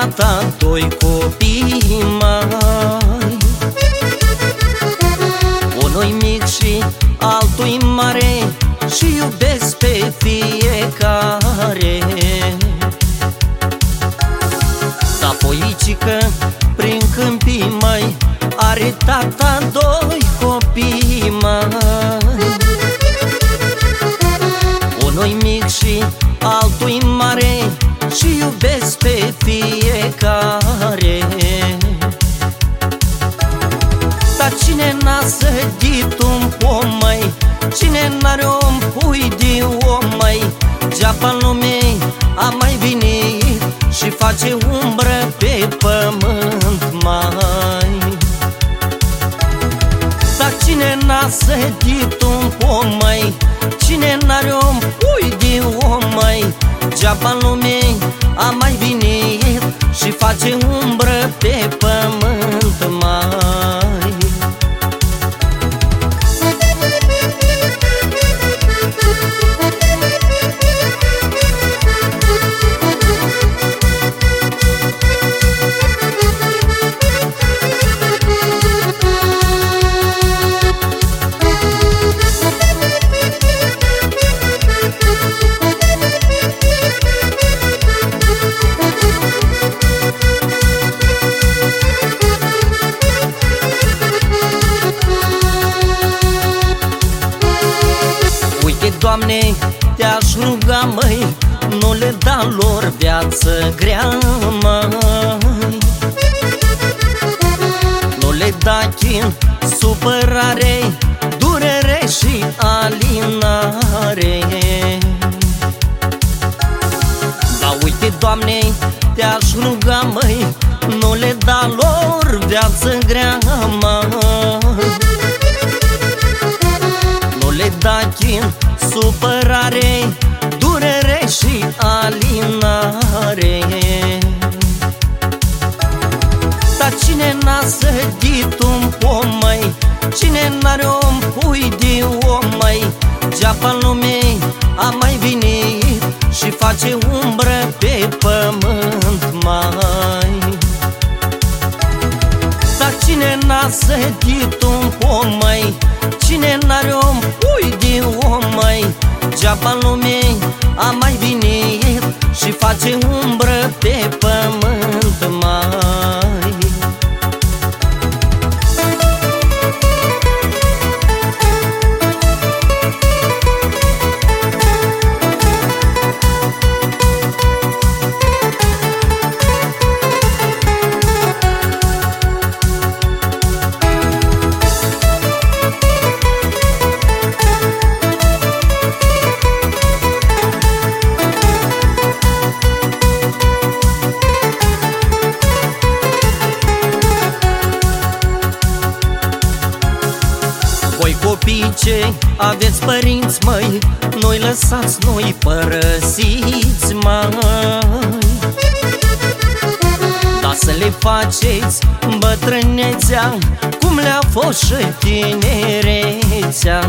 tata doi copii mai, unul mic și altul mare, și iubesc pe fiecare. Da poicică prin câmpii mai, are tata doi copii mai, unul mic și altul mare, și iubesc pe fiecare. Dar cine n-a sădit un pom, mai, cine n-are un pui de om, mai, geaba lumei a mai venit și face umbră pe pământ, mai. Dar cine n-a sădit un pom, mai, cine n-are un pui de om, mai, geaba lumei a mai venit și face umbră pe pământ, mai. Doamne, te-aș ruga, măi, nu le da lor viață grea, măi. Nu le da chin, supărare, durere și alinare. Da uite, Doamne, te-aș ruga, măi, nu le da lor viață grea, măi. Nu le da chin, supărare, durere și alinare. Dar cine n-a sădit un pom, mai, cine n-are un pui de om, mai, geaba lumei a mai venit și face umbră pe pământ, mai. Dar cine n-a sădit un pom, mai, cine n-are un pui de om, mai, geaba lumei a mai venit și face umbră pe pământ, mai. Voi copii ce aveți părinți, măi, nu-i lăsați, nu-i părăsiți, măi. Dar să le faceți bătrânețea cum le-a fost și tinerețea.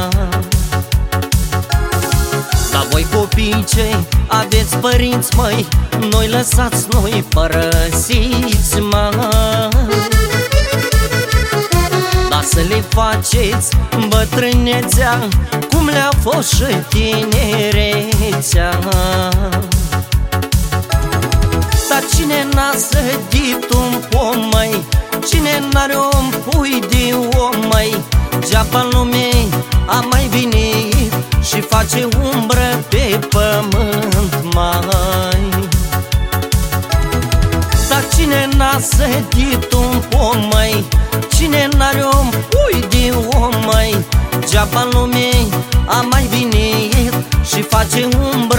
Dar voi copii ce aveți părinți, măi, nu-i lăsați, nu-i părăsiți, măi. Dar să le faceți bătrânețea cum le-a fost și tinerețea. Dar cine n-a sădit un pom, mai, cine n-are un pui de om, mai, geaba lumei a mai venit și face umbră pe pământ, mai. Dar cine n-a sădit un pom, mai, cine n-are un pui de om, mai, geaba lumei a mai venit și face umbră